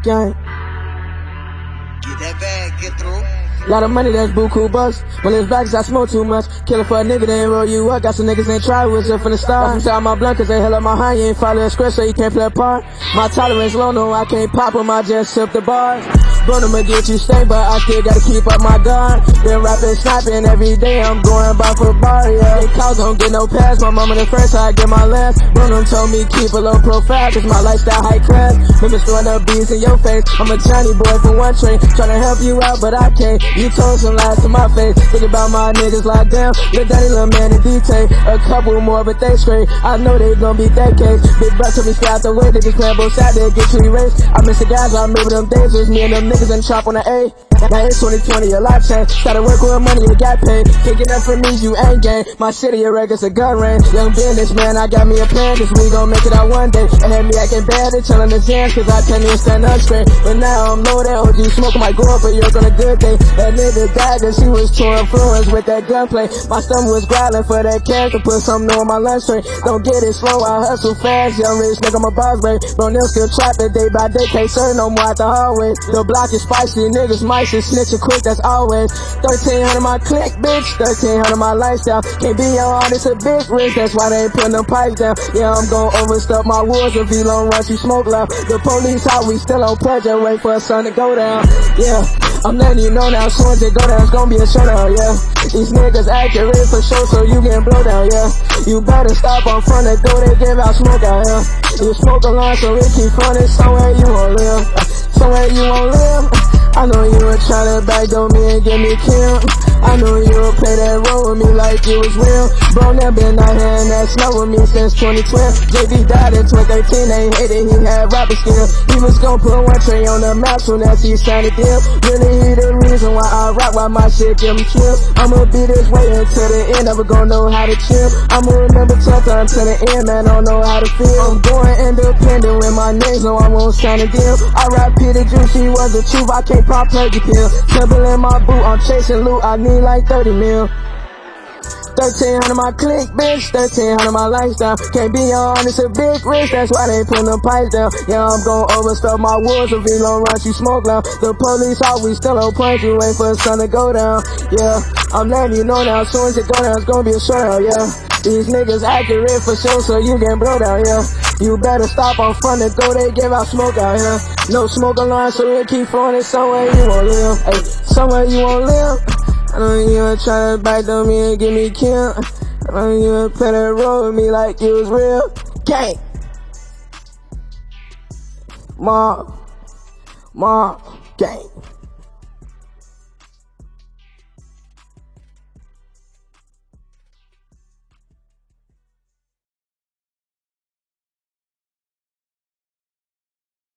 Gang. Get that bag, get through. Lot of money, that's buku bucks. When it's back, 'cause I smoke too much. Killer for a nigga, they ain't roll you up. Got some niggas ain't try with it from the start. Got some my blunt, 'cause they hell up my high. You ain't follow the script, so you can't play a part. My tolerance low, no, I can't pop 'em, I just sip the bars. Bro, I'ma get you stay, but I still gotta keep up my guard. Been rapping, snapping every day, I'm going by for bar, yeah. They calls don't get no pass, my mama the first, I get my last. Bro, told me keep a low profile, 'cause my lifestyle high class. Remember throwing up beats in your face, I'm a Johnny boy from one train. Tryna help you out, but I can't. You told some lies to my face, think about my niggas locked down. Lil' Daddy, little man in detail, a couple more, but they straight. I know they gon' be that case. Big bro told me stay out the way, niggas playing both sides, they get you erased. I miss the guys, I remember them days, just me and them niggas and chop on the A. Now it's 2020, a lot changed. Started working with money, you got paid. Taking up for me, you ain't gang. My city, a records, a gun range. Young businessman, I got me a plan, 'cause we gon' make it out one day. And had me acting bad, they chillin' the jams, 'cause I can't even stand up straight. But now I'm low, that OG smoke might go up, but you're gonna good day. That nigga died, cause he was too influenced with that gunplay. My stomach was growling for that cash to put something new on my lunch tray. Don't get it slow, I hustle fast. Young rich nigga, I'm a boss, babe. Bro, they'll still trapping day by day, can't serve no more out the hallway. The block is spicy, niggas mice and snitching quick, that's always 1300 my click, bitch, 1300 my lifestyle. Can't be your artist a big risk, that's why they ain't putting them pipes down. Yeah, I'm gon' overstuff my woods if he long runs, you smoke loud. The police out, we still on pleasure, wait for a sun to go down. Yeah, I'm letting you know now, soon as it go down, it's gon' be a showdown, yeah. These niggas accurate for sure, so you getting blow down, yeah. You better stop on front of the door, they give out smoke out here. You smoke a line, so it keep running, somewhere you won't live. Somewhere you won't live. I know you were tryna backdoor me and get me killed. I know you would play that role with me like it was real. Bro, never been out here in that snow with me since 2012. JV died in 2013, they hated he had rapper skill. He was gon' put one tray on the map soon as he signed a deal. Really, he the reason why I rock, why my shit give him chill. I'ma be this way until the end, never gon' know how to chill. I'ma remember tough time to the end, man, I don't know how to feel. I'm going independent with my names, no I won't sign a deal. I rap Peter Juice, he was the truth, I can't pop purdy pill. Temple in my boot, I'm chasing loot, I need like 30 mil. 1300 my click, bitch, 1300 my lifestyle. Can't be your honest, a big risk, that's why they putting them pipes down. Yeah, I'm gon' overstuff my woods if he long runs, you smoke loud. The police out, we still on point, you wait for the sun to go down. Yeah, I'm letting you know now, as soon as it go down, it's gonna be a showdown, yeah. These niggas accurate for sure, so you can blow down, yeah. You better stop on front of the door, they give out smoke out here. No smoke alarm, so it keep flowing, it's somewhere you won't live. Hey, somewhere you won't live. I know you were tryna backdoor me and get me killed. I know you were play that role with me like it was real. Gang! Mob, gang.